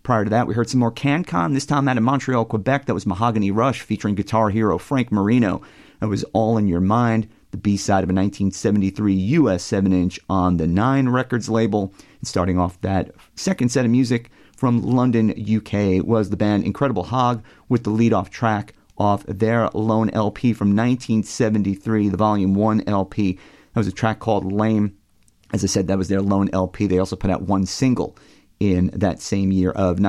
Prior to that, we heard some more CanCon, this time out of Montreal, Quebec. That was Mahogany Rush featuring guitar hero Frank Marino. That was All in Your Mind, the B-side of a 1973 US 7-inch on the Nine Records label. And starting off that second set of music from London, UK, was the band Incredible Hog with the lead-off track off their lone LP from 1973, the Volume 1 LP. That was a track called Lame. As I said, that was their lone LP. They also put out one single in that same year of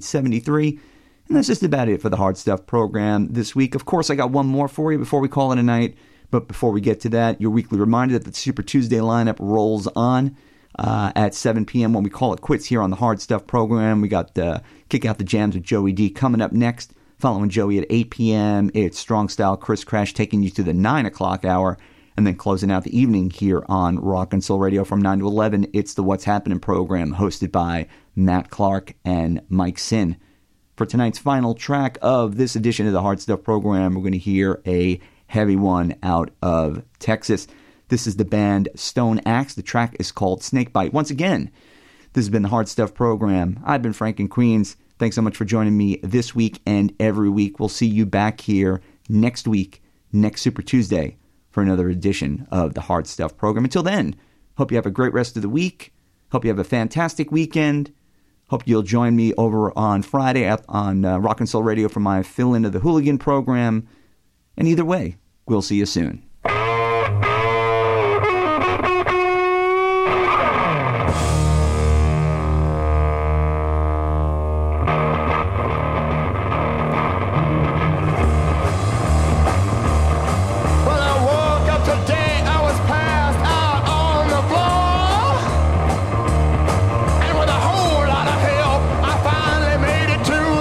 1973. And that's just about it for the Hard Stuff program this week. Of course, I got one more for you before we call it a night. But before we get to that, your weekly reminder that the Super Tuesday lineup rolls on at 7 p.m. when we call it quits here on the Hard Stuff program. We got Kick Out the Jams with Joey D coming up next. Following Joey at 8 p.m., it's Strong Style Chris Crash taking you to the 9 o'clock hour. And then closing out the evening here on Rock and Soul Radio from 9 to 11, it's the What's Happening program hosted by Matt Clark and Mike Sin. For tonight's final track of this edition of the Hard Stuff program, we're going to hear a heavy one out of Texas. This is the band Stone Axe. The track is called Snakebite. Once again, this has been the Hard Stuff program. I've been Frank in Queens. Thanks so much for joining me this week and every week. We'll see you back here next week, next Super Tuesday, for another edition of the Hard Stuff program. Until then, hope you have a great rest of the week. Hope you have a fantastic weekend. Hope you'll join me over on Friday on Rock and Soul Radio for my fill-in of the Hooligan program. And either way, we'll see you soon.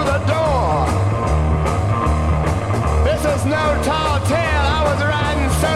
No tall tale, I was riding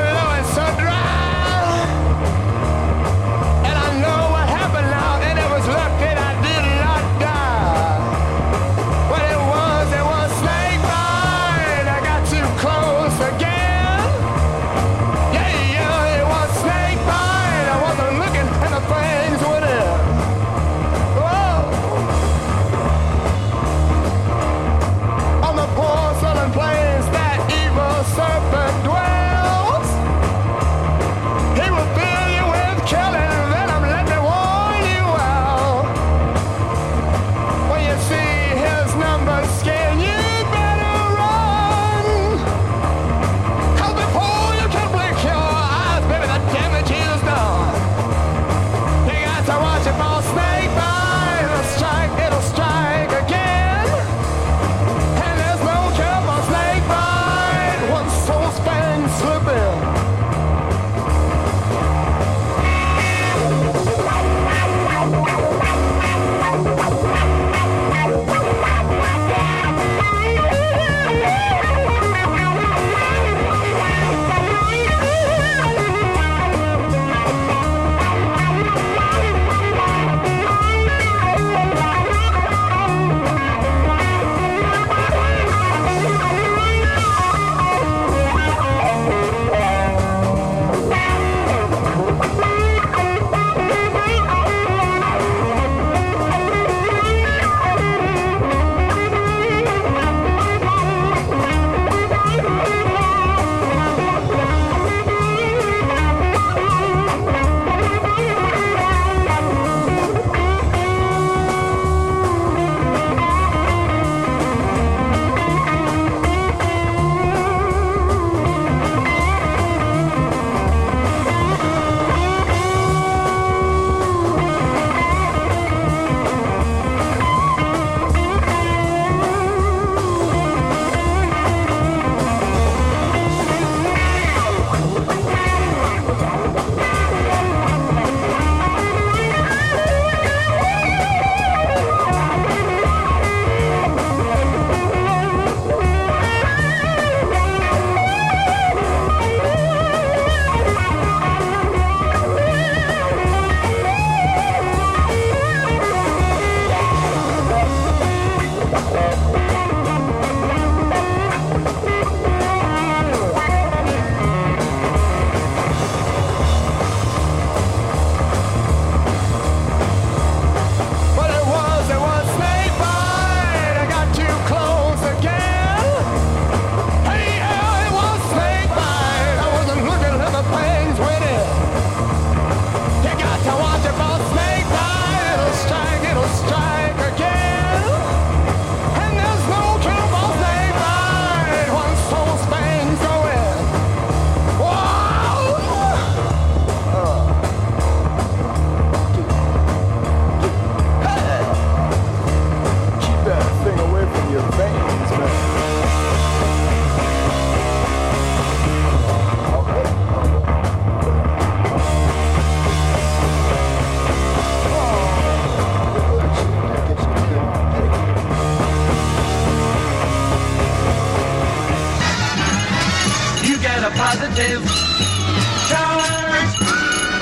positive charge.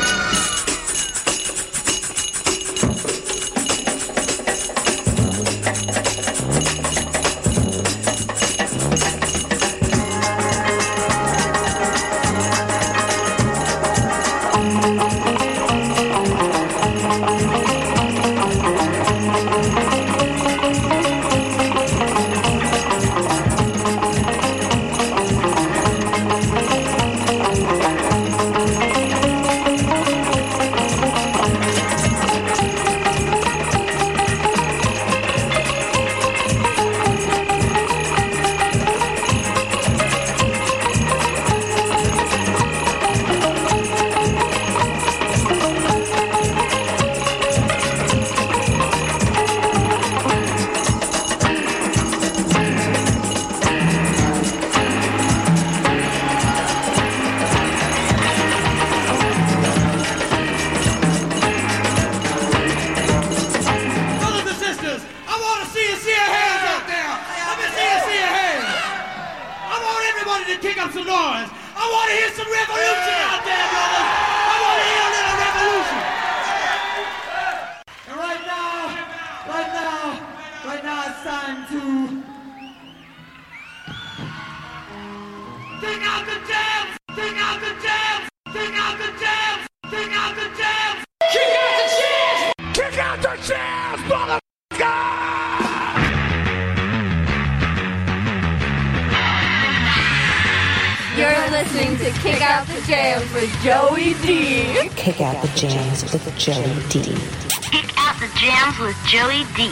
Kick Out the Jams with Joey D. Kick Out the Jams with Joey D. Kick Out the Jams with Joey D.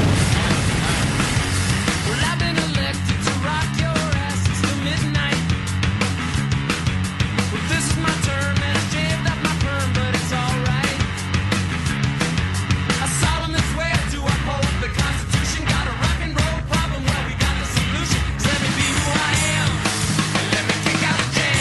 Well, I've been elected to rock your ass till midnight. Well, this is my term and I shaved up my perm, but it's alright. I solemnly swear to uphold the Constitution. Got a rock and roll problem, well, we got the solution. So let me be who I am. And let me kick out the jam.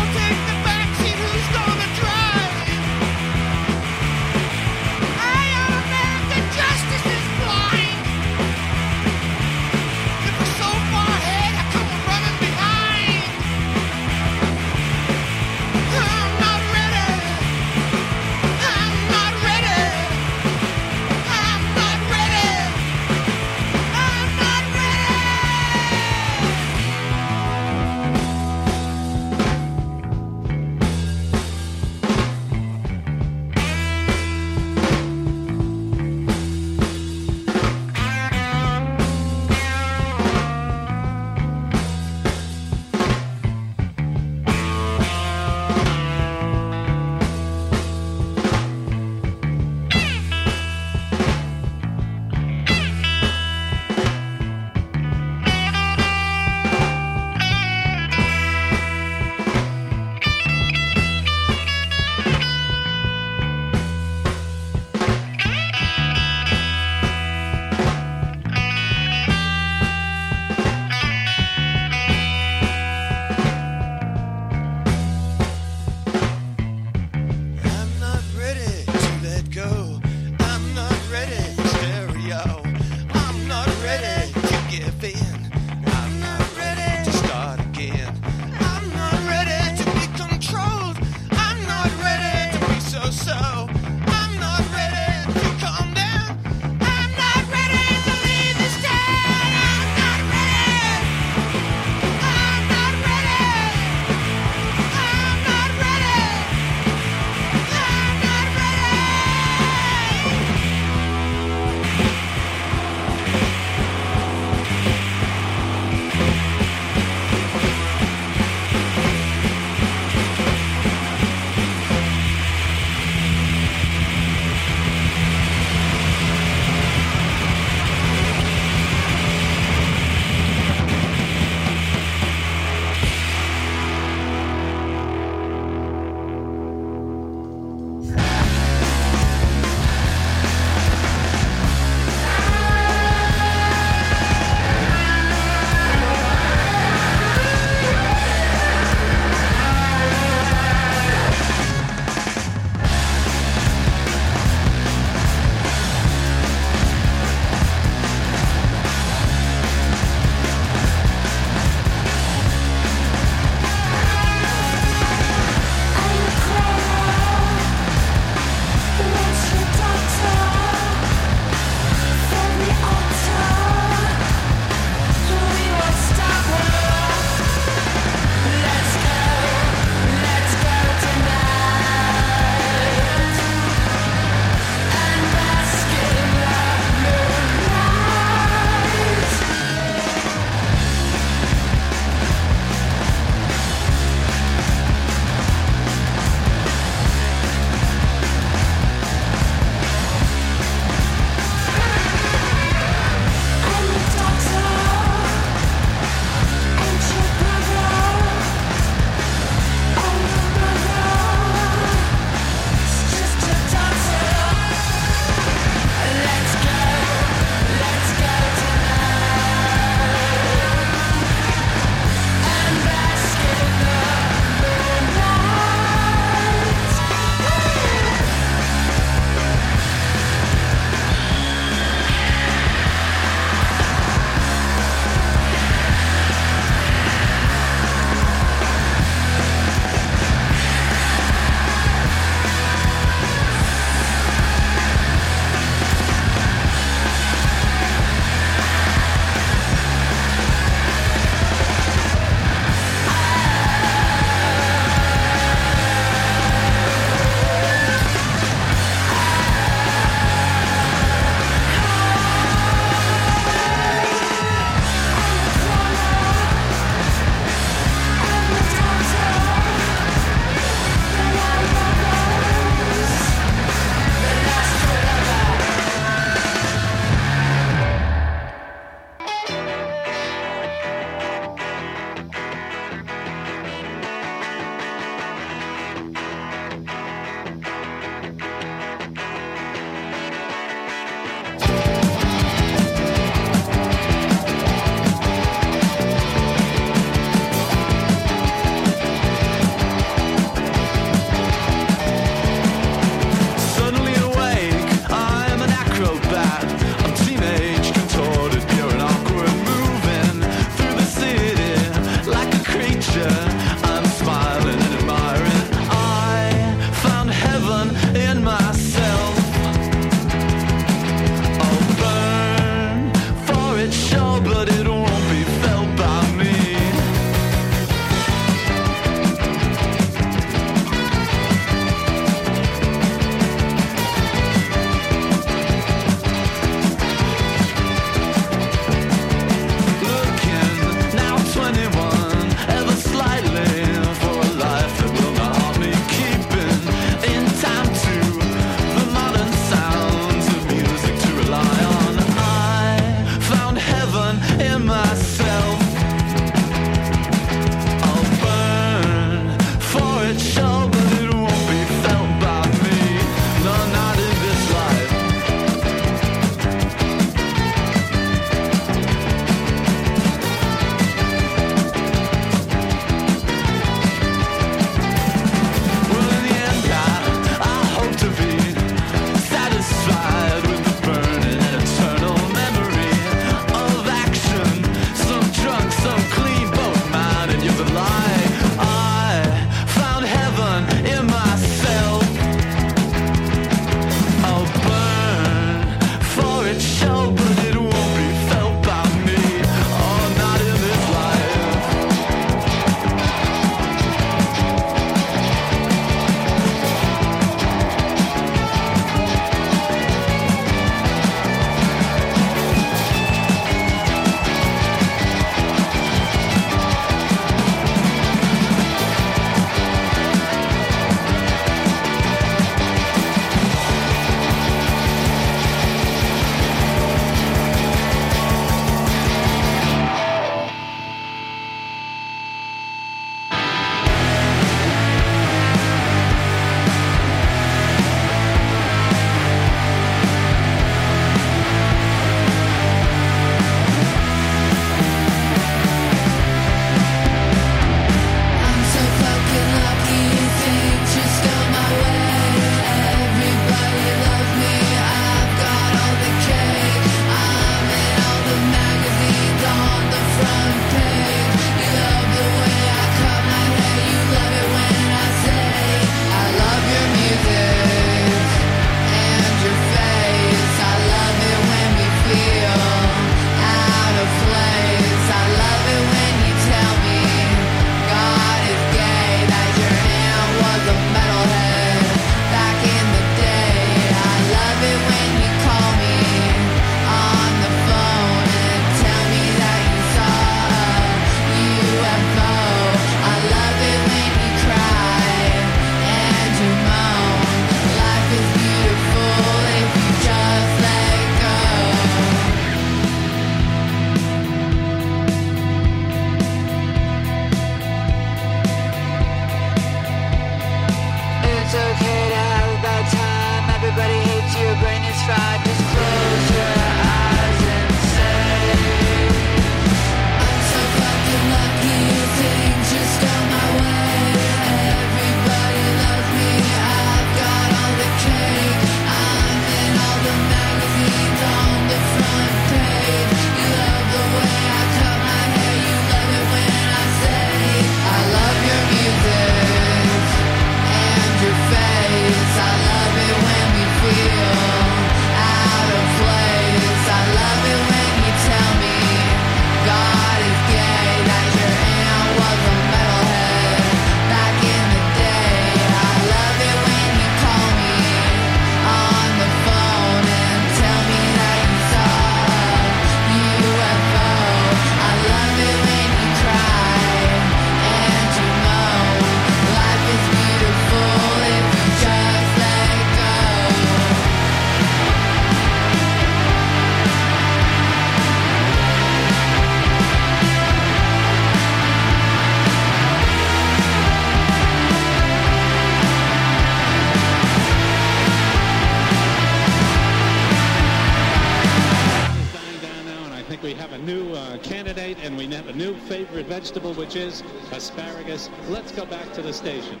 vegetable, which is asparagus. Let's go back to the station.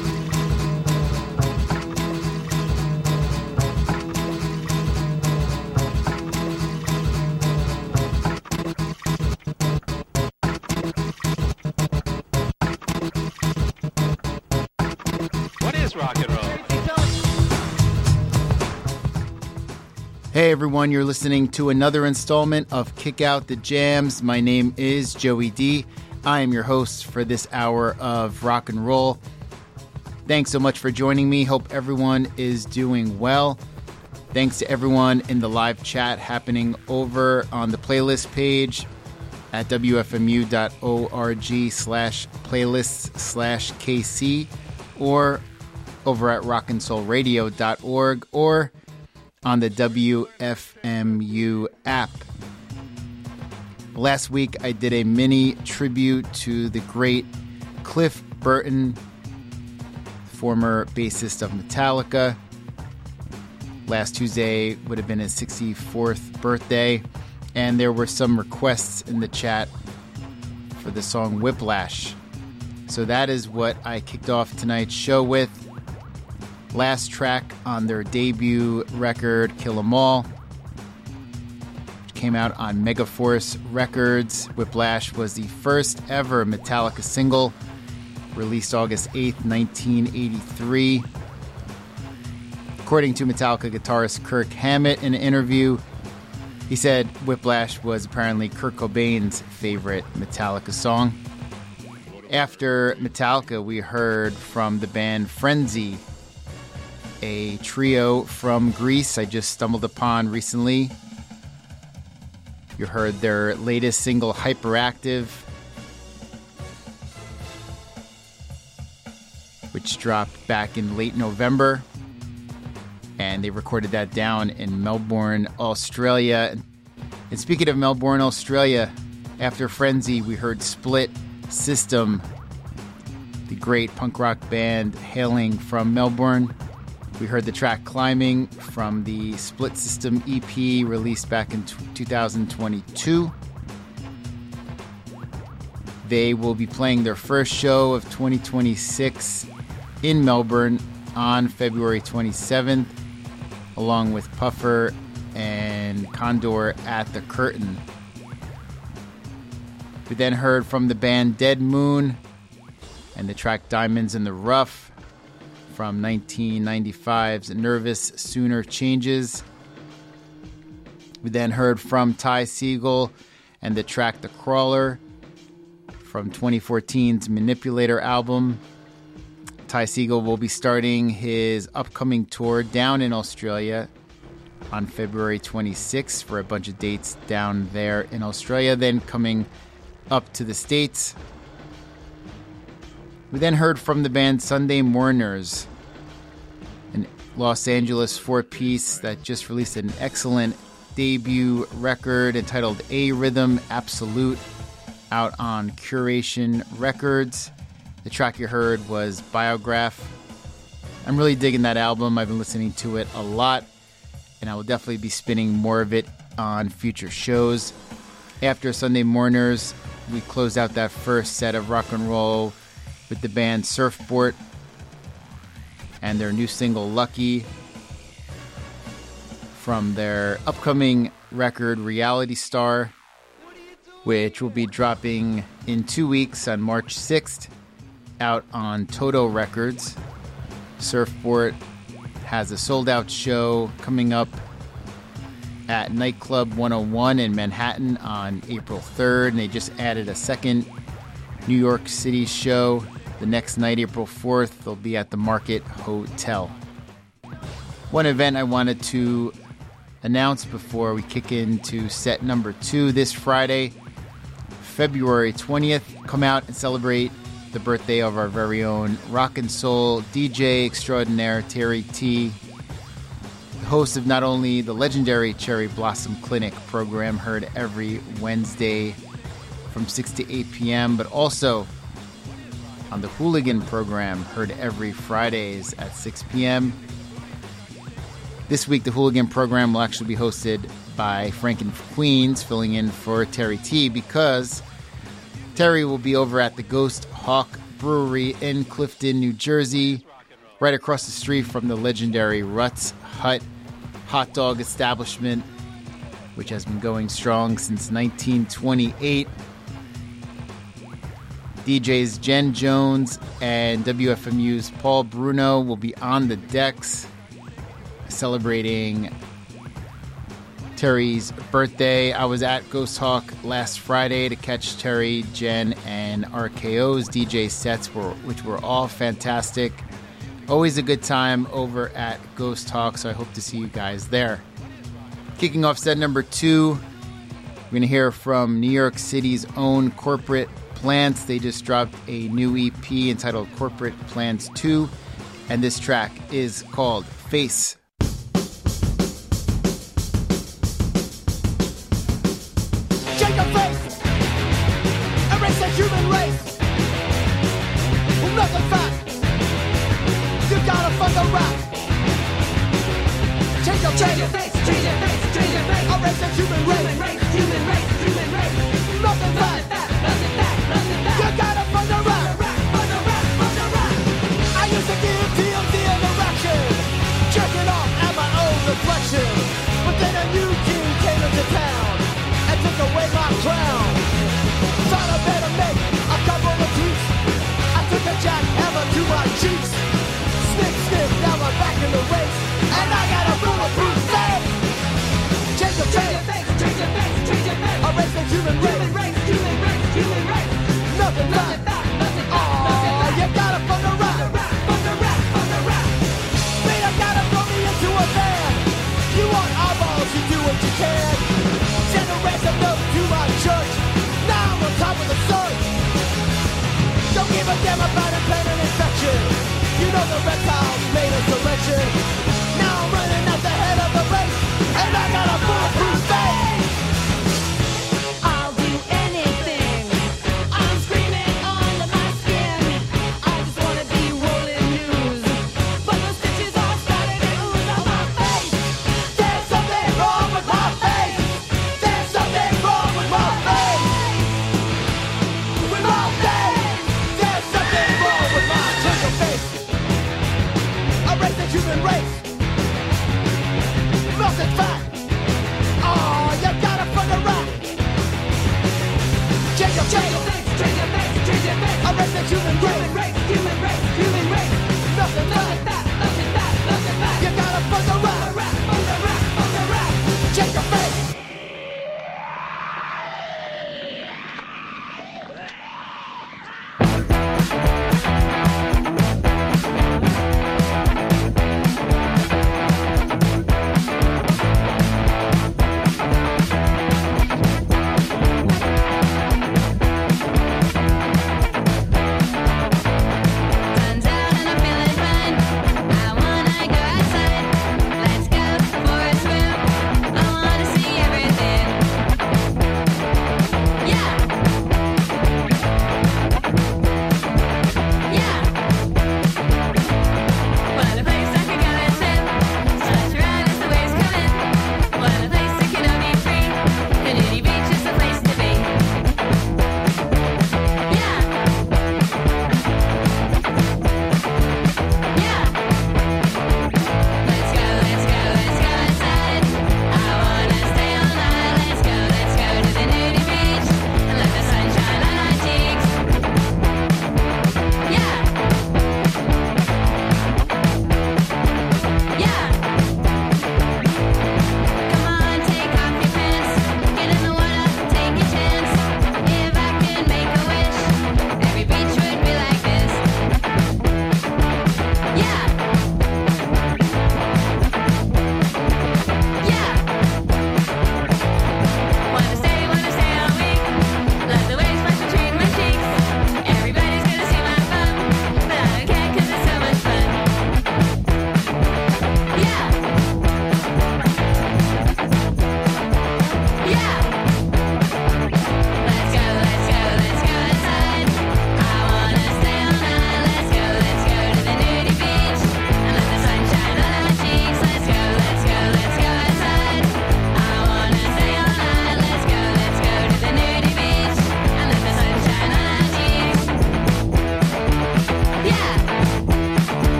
What is rock and roll? Hey everyone, you're listening to another installment of Kick Out the Jams. My name is Joey D. I am your host for this hour of rock and roll. Thanks so much for joining me. Hope everyone is doing well. Thanks to everyone in the live chat happening over on the playlist page at wfmu.org/playlists/KC or over at rockandsoulradio.org or on the WFMU app. Last week, I did a mini tribute to the great Cliff Burton, former bassist of Metallica. Last Tuesday would have been his 64th birthday, and there were some requests in the chat for the song Whiplash. So that is what I kicked off tonight's show with. Last track on their debut record, Kill 'Em All, which came out on Megaforce Records. Whiplash was the first ever Metallica single, released August 8th, 1983. According to Metallica guitarist Kirk Hammett in an interview, he said Whiplash was apparently Kurt Cobain's favorite Metallica song. After Metallica, we heard from the band Frenzy, a trio from Greece I just stumbled upon recently. You heard their latest single, Hyperactive, which dropped back in late November. And they recorded that down in Melbourne, Australia. And speaking of Melbourne, Australia, after Frenzy, we heard Split System, the great punk rock band hailing from Melbourne. We heard the track Climbing from the Split System EP released back in 2022. They will be playing their first show of 2026 in Melbourne on February 27th, along with Puffer and Condor at the Curtain. We then heard from the band Dead Moon and the track Diamonds in the Rough from 1995's Nervous Sooner Changes. We then heard from Ty Segall and the track The Crawler from 2014's Manipulator album. Ty Segall will be starting his upcoming tour down in Australia on February 26th for a bunch of dates down there in Australia, then coming up to the States. We then heard from the band Sunday Mourners, an Los Angeles four-piece that just released an excellent debut record entitled A Rhythm Absolute, out on Curation Records. The track you heard was Biograph. I'm really digging that album. I've been listening to it a lot, and I will definitely be spinning more of it on future shows. After Sunday Mourners, we closed out that first set of rock and roll with the band Surfboard and their new single Lucky from their upcoming record Reality Star, which will be dropping in 2 weeks on March 6th out on Toto Records. Surfboard has a sold-out show coming up at Nightclub 101 in Manhattan on April 3rd, and they just added a second New York City show the next night, April 4th. They'll be at the Market Hotel. One event I wanted to announce before we kick into set number 2 this Friday, February 20th. Come out and celebrate the birthday of our very own rock and soul DJ extraordinaire Terry T, the host of not only the legendary Cherry Blossom Clinic program heard every Wednesday from 6 to 8 p.m., but also on the Hooligan program heard every Fridays at 6 p.m. This week, the Hooligan program will actually be hosted by Frank and Queens, filling in for Terry T, because Terry will be over at the Ghost Hawk Brewery in Clifton, New Jersey, right across the street from the legendary Ruts Hut hot dog establishment, which has been going strong since 1928. DJs Jen Jones and WFMU's Paul Bruno will be on the decks celebrating Terry's birthday. I was at Ghost Hawk last Friday to catch Terry, Jen, and RKO's DJ sets, which were all fantastic. Always a good time over at Ghost Hawk, so I hope to see you guys there. Kicking off set number 2, we're going to hear from New York City's own Corporate Plants. They just dropped a new EP entitled Corporate Plants 2, and this track is called Face. Shake your face, erase the human race. Well, nothing fast, you gotta fuck around. Change your face, change your face, change your face. Erase the human race, human race, human race. Nothing fast, nothing fast, nothing fast. You gotta fuck around, fuck around, fuck around. I used to give TMZ an erection, checking off at my own reflection. But then a new king came into town and took away my crown. Thought I better make a couple of tweets. I took a jackhammer to my cheeks. Snick, snick, now I'm back in the race. And I got a bulletproof face. Change your face, change your face, change your face. Erase the human race, human race, human race. Nothing fast, nothing fast, nothing fast. You gotta fuck around, fuck around, fuck around. Peter gotta throw me into a van. You want eyeballs, you do what you can. Send a ransom note to my church. Now I'm on top of the search. Don't give a damn about a planet infection. You know the reptiles made a selection. Now I'm running at the head of the race, and I got a bulletproof face. I'll do anything. I'm screaming under my skin. I just wanna be rolling news, but the stitches are starting to ooze on my face. There's something wrong with my face. There's something wrong with my face. With my face. There's something wrong with my face. Erase the human race. Nothing fast. Oh, you gotta fuck around. Change your face, change your face, change your face. Erase the human race, human race, human race. Nothing fast, nothing fast, nothing fast. You gotta fuck around, fuck around, fuck around. Change your face.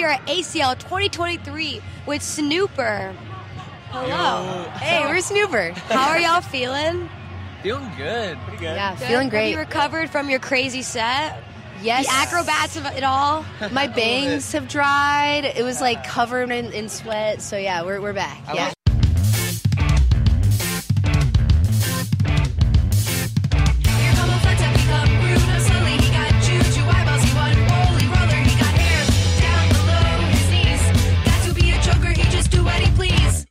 at ACL 2023 with Snooper. Hello. Hey, we're Snooper. How are y'all feeling? Feeling good. Pretty good. Yeah, Good? feeling Have great. you recovered from your crazy set? Yes. The acrobats of it all? My bangs have dried. It was like covered in sweat. So yeah, we're back. Yeah. Here come a flat tap, he got Bruno Sully, he got juju eyeballs, he won holy roller, he got hair down below his knees. Got to be a joker, he just do what he please.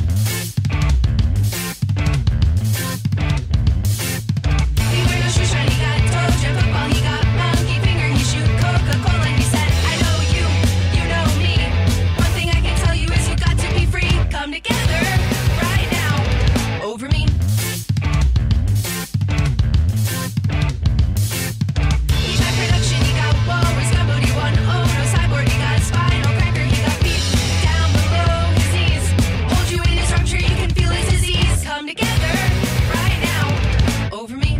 He wear no shoe shine, he got Doja football, he got monkey finger, he shoot Coca-Cola, he said, I know you, you know me. One thing I can tell you is you got to be free. Come together right now over me. He got production, he got walrus gumbo, he won Ono cyborg, he got spinal cracker, he got beat down below his knees. Hold you in his armchair, you can feel his disease. Come together right now over me.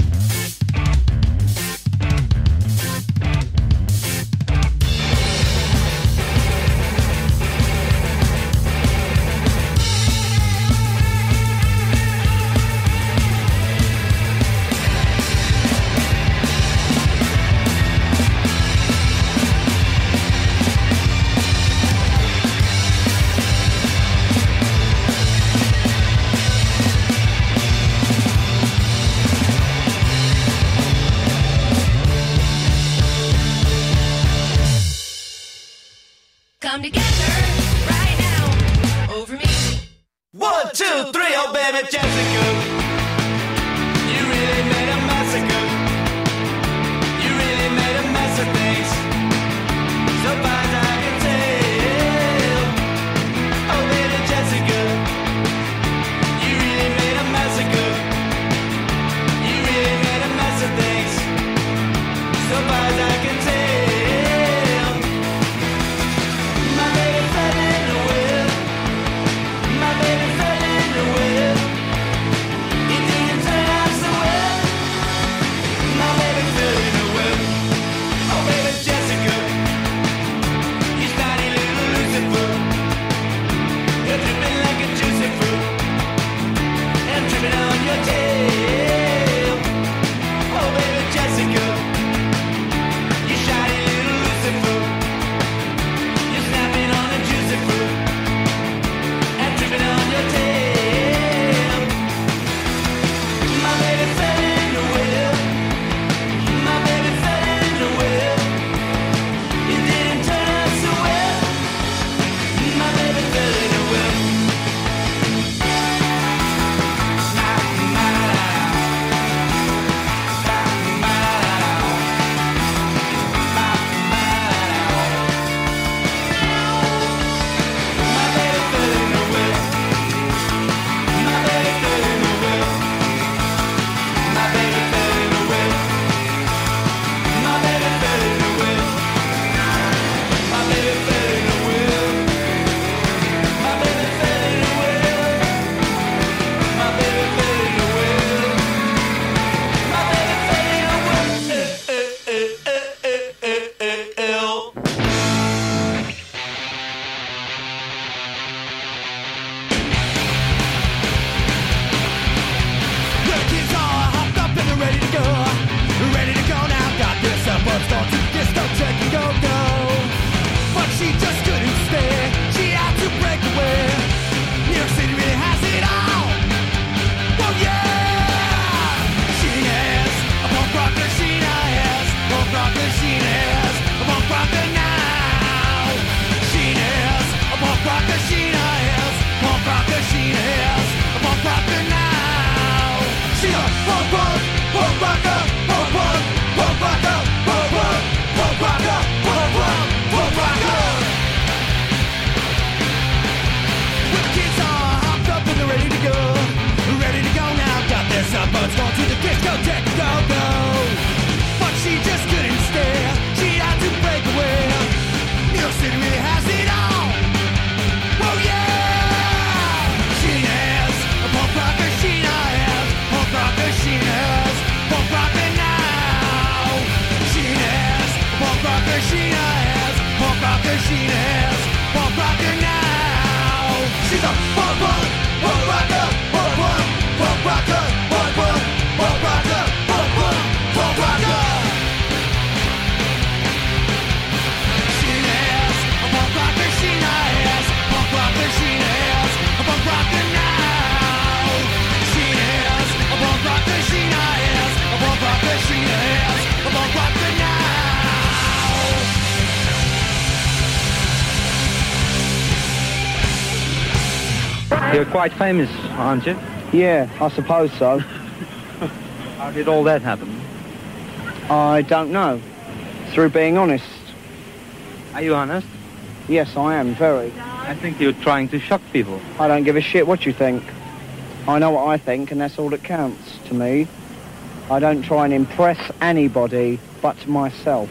Come together right now over me. 1, 2, 3, oh baby Jessica, you really made a massacre. You really made a mess of things, so far as I can tell. Oh baby Jessica, you really made a massacre. You really made a mess of things, so far as I can tell. My baby fell in the well. My baby fell in the well. It didn't turn out so well. My baby fell in the well. Oh baby Jessica, you snotty little Lucifer. You're dripping like a juicy fruit, and I'm tripping on your tail. Oh baby Jessica, you shiny little Lucifer. You're snapping on a juicy fruit and tripping on your tail. My baby fell in the well. My baby fell in the well. It didn't turn out so well. My baby fell in the well. My baby fell in the well. My baby fell in the well. My baby fell in the well. My baby fell in the well. My baby fell in the well. My baby fell in the well. My baby fell in the well. My baby fell in the well. The kids are hopped up and they're ready to go. Ready to go now. Got this up, let's go to the discotheque and go. But she just couldn't stay. She had to break away. New York City really has it all. Oh yeah! She is a punk rocker. She is punk rocker. She is a punk rocker now. She is a punk rocker. She is punk rocker. She is a punk rocker now. She a punk rocker, punk rocker, punk rocker, punk rocker. With the kids all hopped up and they're ready to go. Ready to go now. Got their cell phones going to the discotheque and go. But she just couldn't stay. She had to break away. New York City really has it all. Oh yeah! She is a punk rocker. She is punk rocker. She is punk rocker now. She is punk rocker. She is punk rocker. She is You're quite famous, aren't you? Yeah, I suppose so. How did all that happen? I don't know. Through being honest. Are you honest? Yes, I am, very. I think you're trying to shock people. I don't give a shit what you think. I know what I think, and that's all that counts to me. I don't try and impress anybody but myself.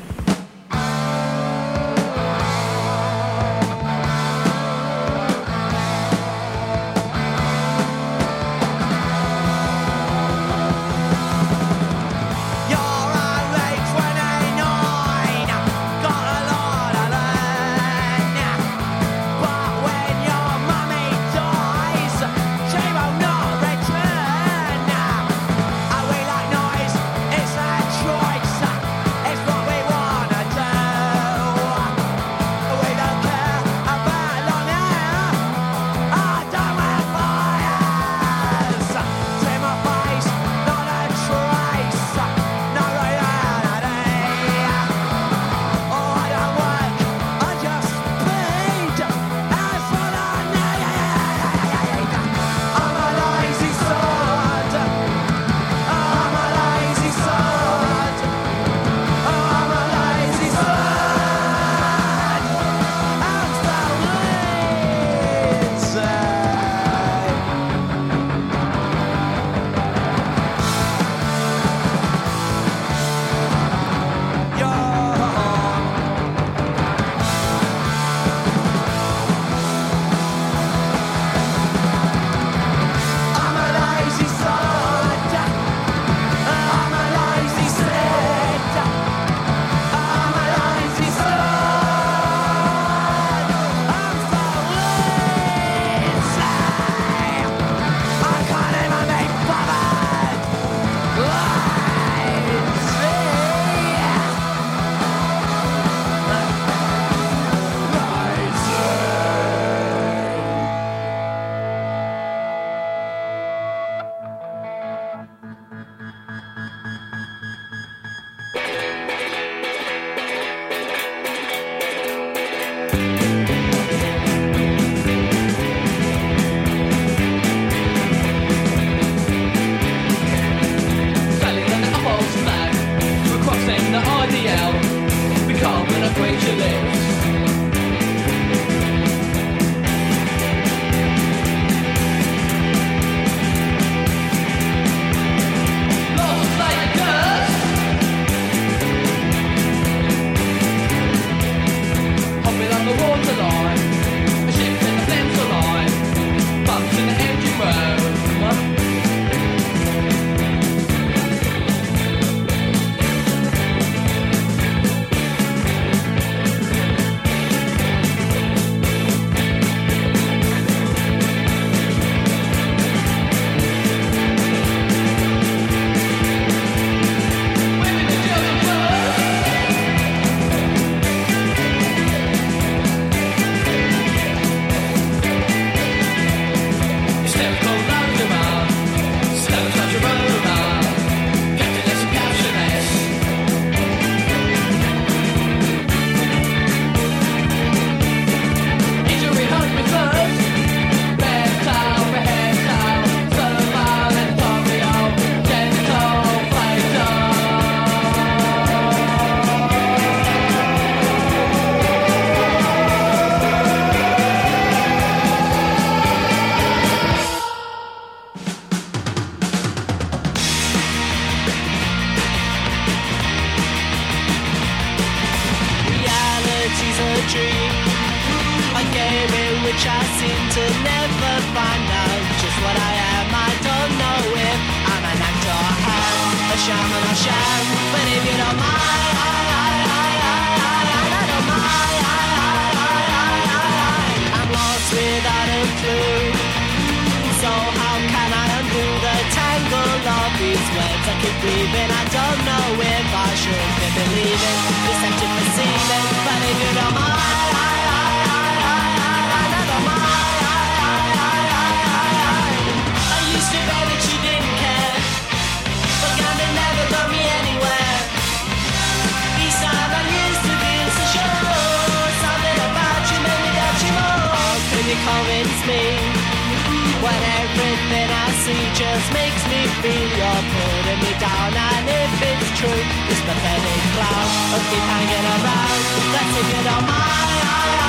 Convince me When everything I see just makes me feel you're putting me down. And if it's true, this pathetic clown will keep hanging around. Let's if you don't mind,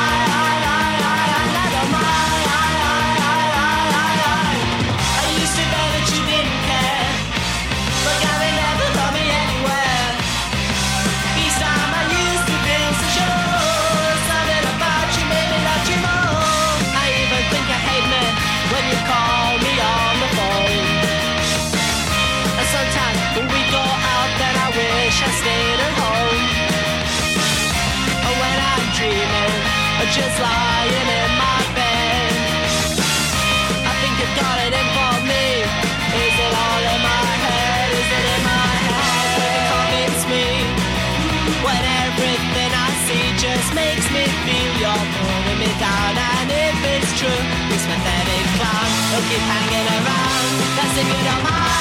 I don't mind. I used to know that you didn't care, but Gary never got me anywhere. Each time I used to feel so sure, something about you made me love you more. I even think you hate me when you call me on the phone. And sometimes when we go out, then I wish I stayed at home. And when I'm dreaming, just lying in my bed, I think you've got it in for me. Is it all in my head? Is it in my head? Baby, convince me. When everything I see just makes me feel you're pulling me down. And if it's true, this pathetic clown will keep hanging around. That's if you don't mind.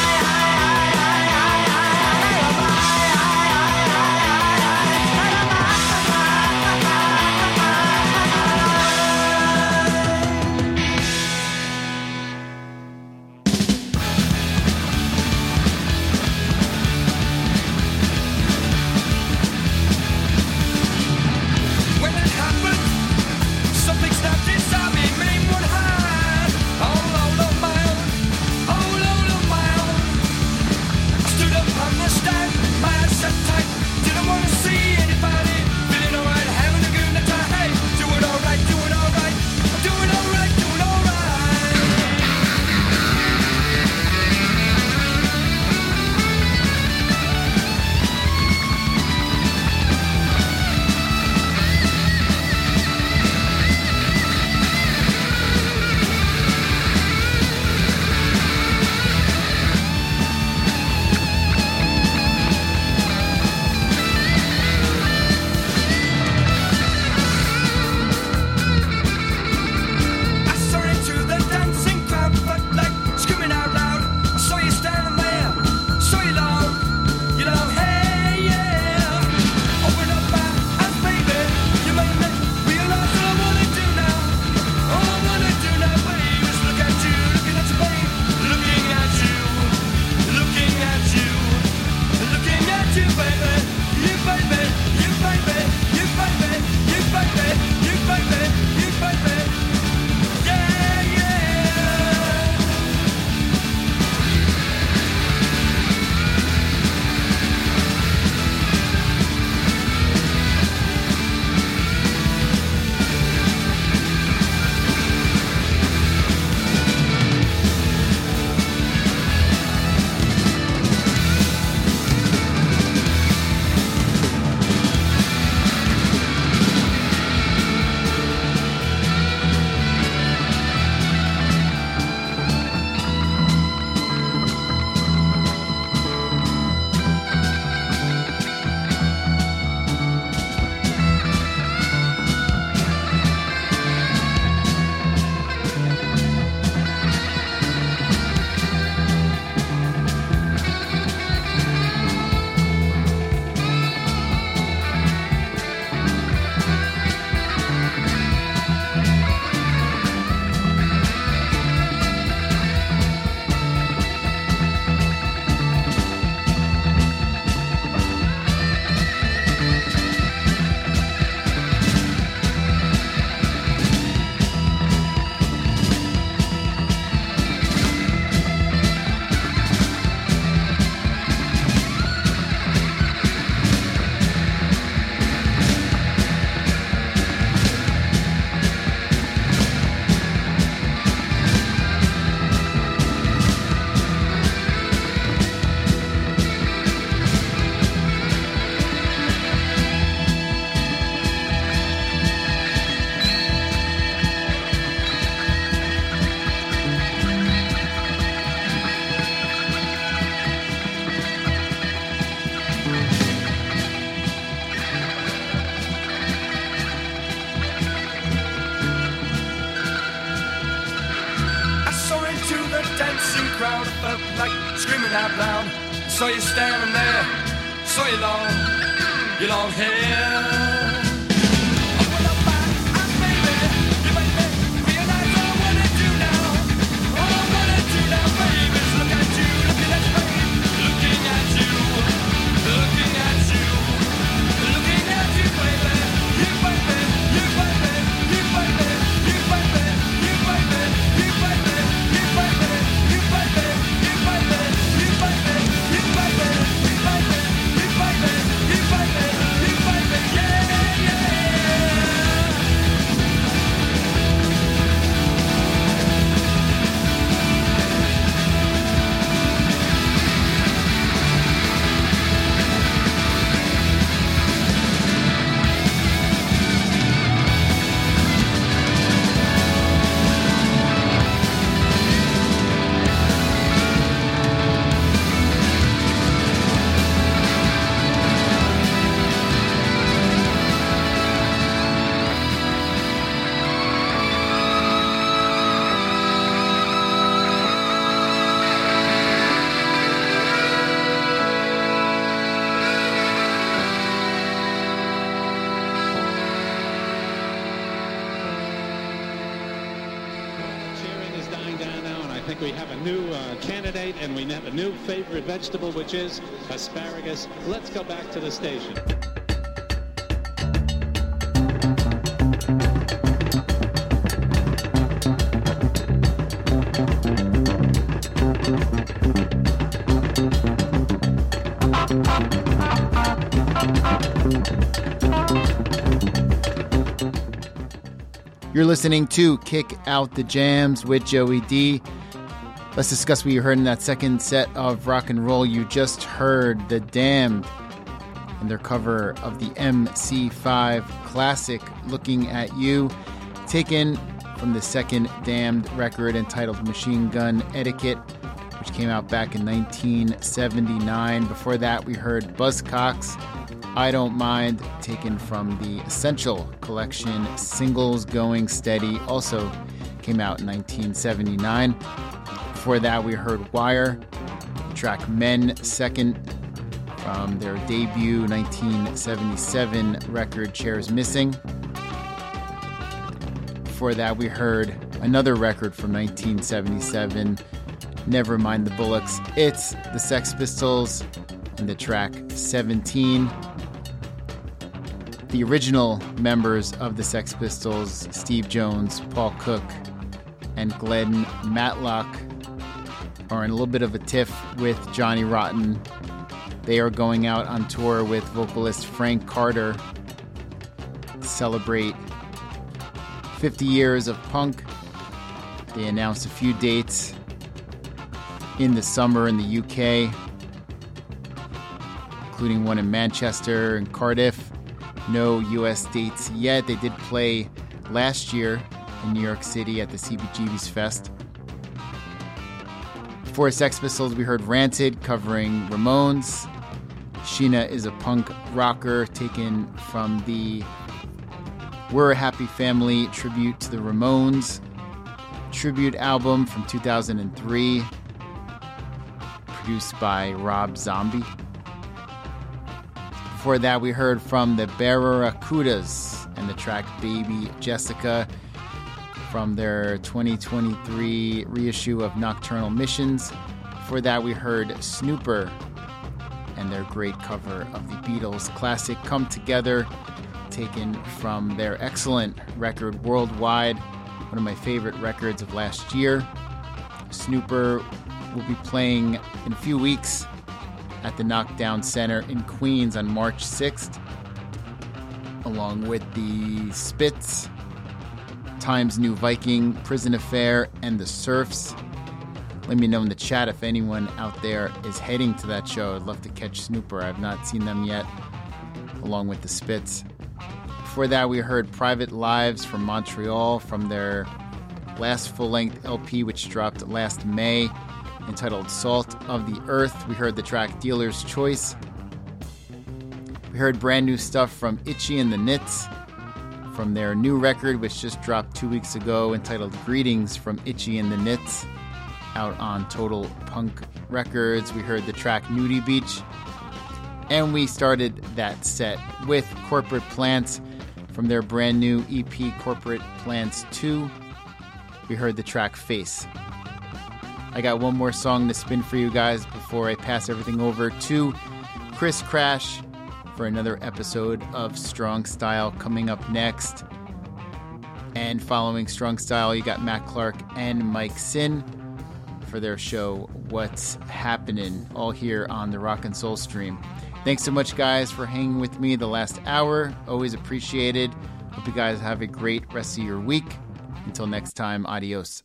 crowd felt like screaming out loud. Saw you standing there, saw your long hair. Open up my eyes, baby. You make me realize what I wanna do now. Oh, think we have a new candidate, and we have a new favorite vegetable, which is asparagus. Let's go back to the station. You're listening to Kick Out the Jams with Joey D. Let's discuss what you heard in that second set of rock and roll. You just heard The Damned and their cover of the MC5 classic, Looking at You, taken from the second Damned record entitled Machine Gun Etiquette, which came out back in 1979. Before that, we heard Buzzcocks, I Don't Mind, taken from the Essential collection, Singles Going Steady, also came out in 1979. Before that, we heard Wire, the track Men Second, from their debut 1977 record, Chairs Missing. Before that, we heard another record from 1977, Never Mind the Bullocks. It's the Sex Pistols and the track 17. The original members of the Sex Pistols, Steve Jones, Paul Cook, and Glenn Matlock, are in a little bit of a tiff with Johnny Rotten. They are going out on tour with vocalist Frank Carter to celebrate 50 years of punk. They announced a few dates in the summer in the UK, including one in Manchester and Cardiff. No US dates yet. They did play last year in New York City at the CBGB's Fest. For Sex Pistols, we heard Rancid covering Ramones. Sheena is a punk rocker, taken from the We're a Happy Family tribute to the Ramones tribute album from 2003, produced by Rob Zombie. Before that, we heard from the Barracudas and the track Baby Jessica from their 2023 reissue of Nocturnal Missions. Before that, we heard Snooper and their great cover of the Beatles' classic Come Together, taken from their excellent record Worldwide, one of my favorite records of last year. Snooper will be playing in a few weeks at the Knockdown Center in Queens on March 6th, along with the Spits, Times New Viking, Prison Affair, and the Surfs. Let me know in the chat if anyone out there is heading to that show. I'd love to catch Snooper. I've not seen them yet, along with the Spits. Before that, we heard Private Lives from Montreal from their last full-length LP, which dropped last May, entitled Salt of the Earth. We heard the track Dealer's Choice. We heard brand new stuff from Itchy and the Knits from their new record, which just dropped 2 weeks ago, entitled Greetings from Itchy and the Knits, out on Total Punk Records. We heard the track Nudie Beach. And we started that set with Corporate Plants from their brand new EP, Corporate Plants 2. We heard the track Face. I got one more song to spin for you guys before I pass everything over to Chris Crash for another episode of Strong Style coming up next. And following Strong Style, you got Matt Clark and Mike Sin for their show What's Happening, all here on the Rock and Soul Stream. Thanks so much, guys, for hanging with me the last hour. Always appreciated. Hope you guys have a great rest of your week. Until next time, adios.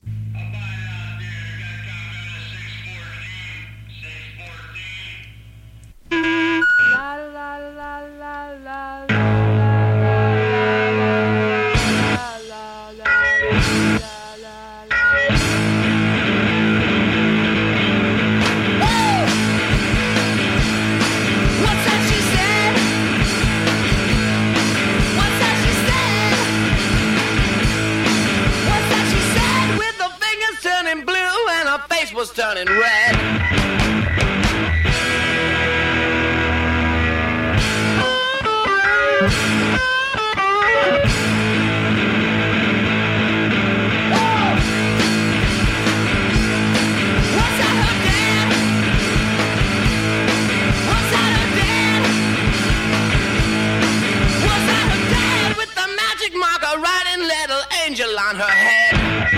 Was turning red. little angel on her head.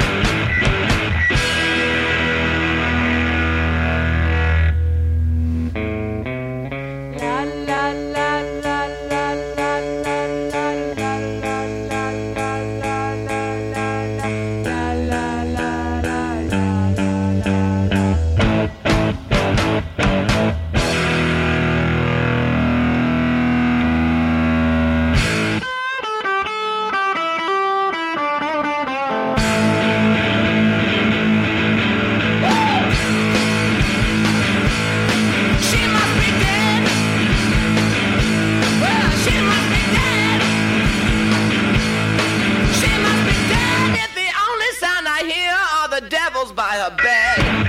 By her bed.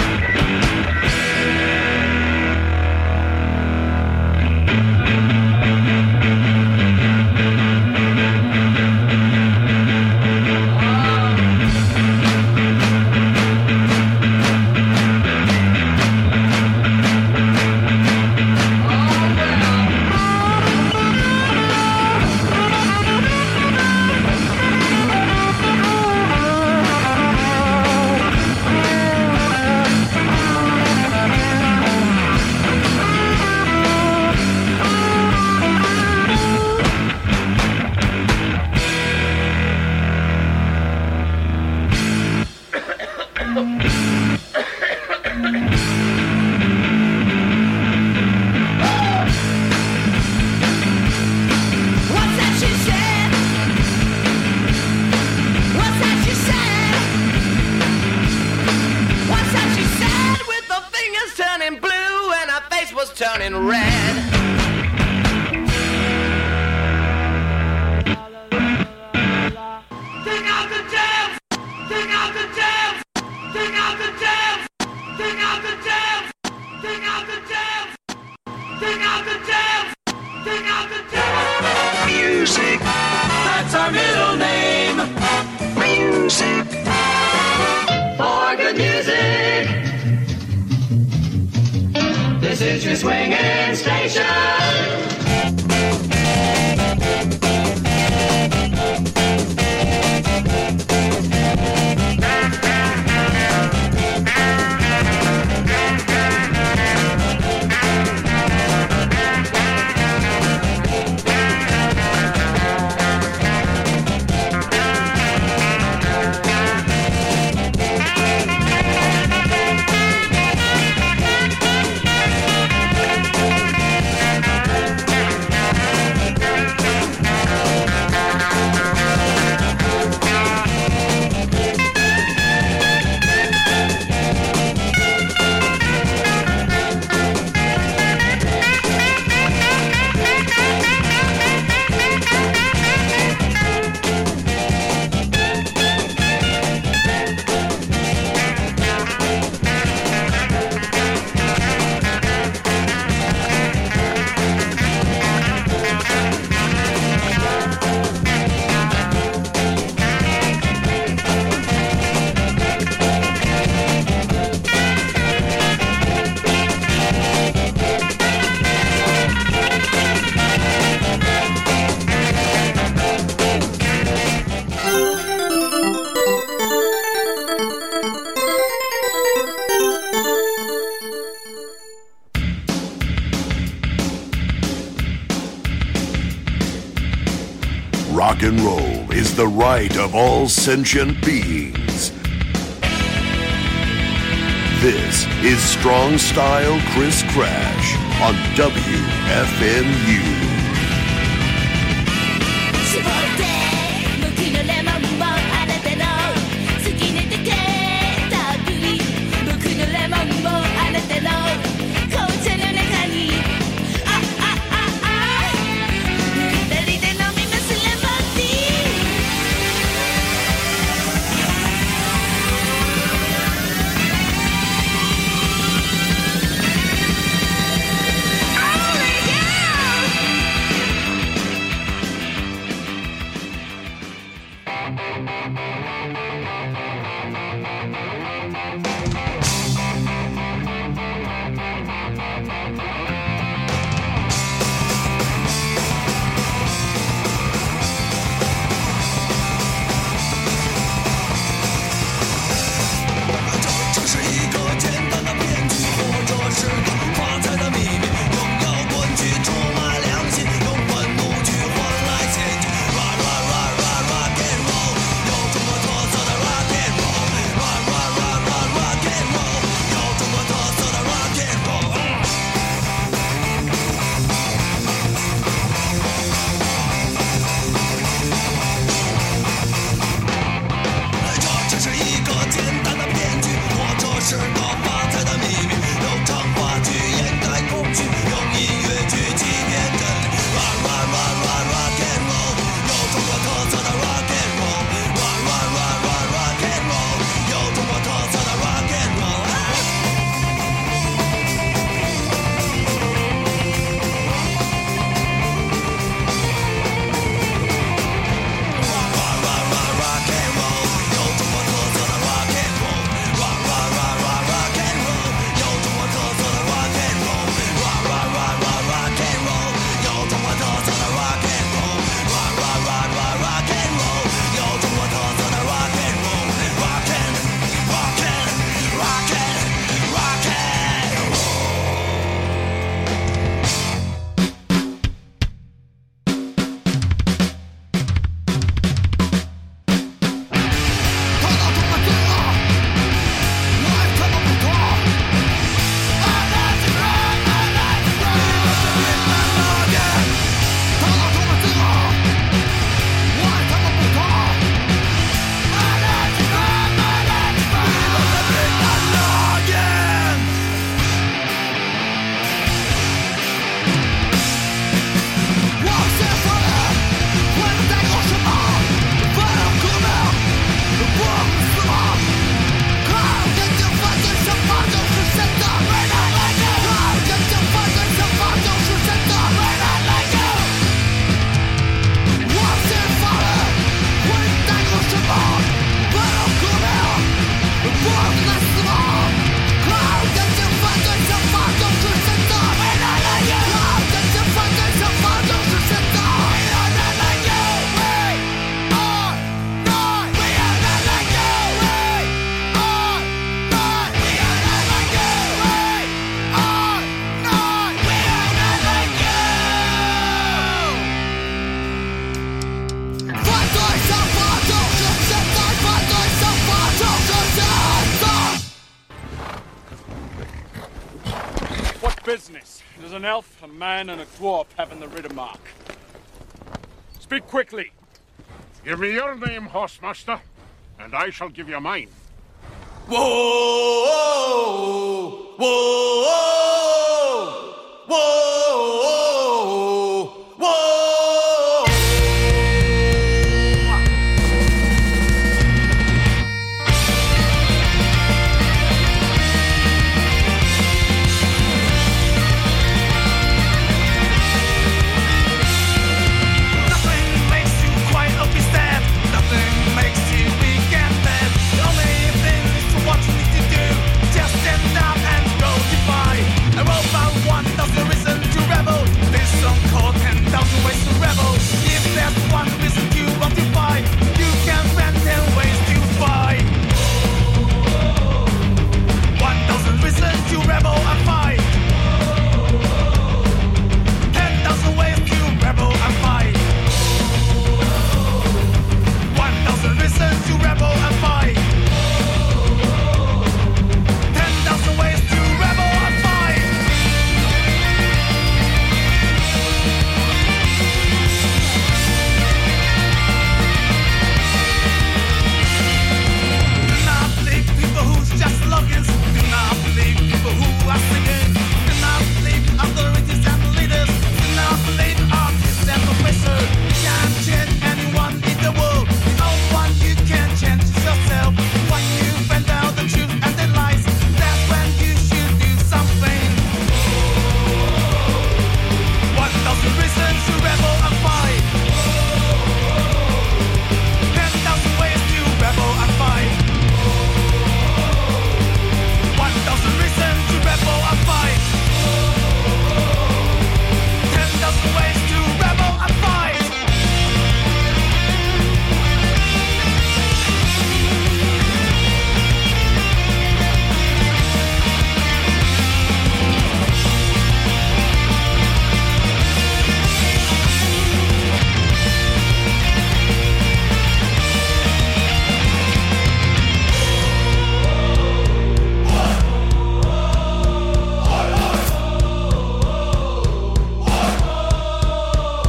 Turning red. Take out the jams! Take out the jams! Take out the jams! Take out the jams! Take out the jams! Take out the jams! Take out the jams! Music. That's our middle name. Music. For good music. This is your swinging station. Rock and roll is the right of all sentient beings. This is Strong Style Chris Crash on WFMU. 「 business. There's an elf, a man, and a dwarf having the Riddermark. Speak quickly. Give me your name, Horsemaster, and I shall give you mine. Whoa! Whoa! Whoa! Whoa!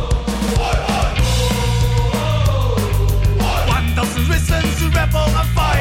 Rebel and fight.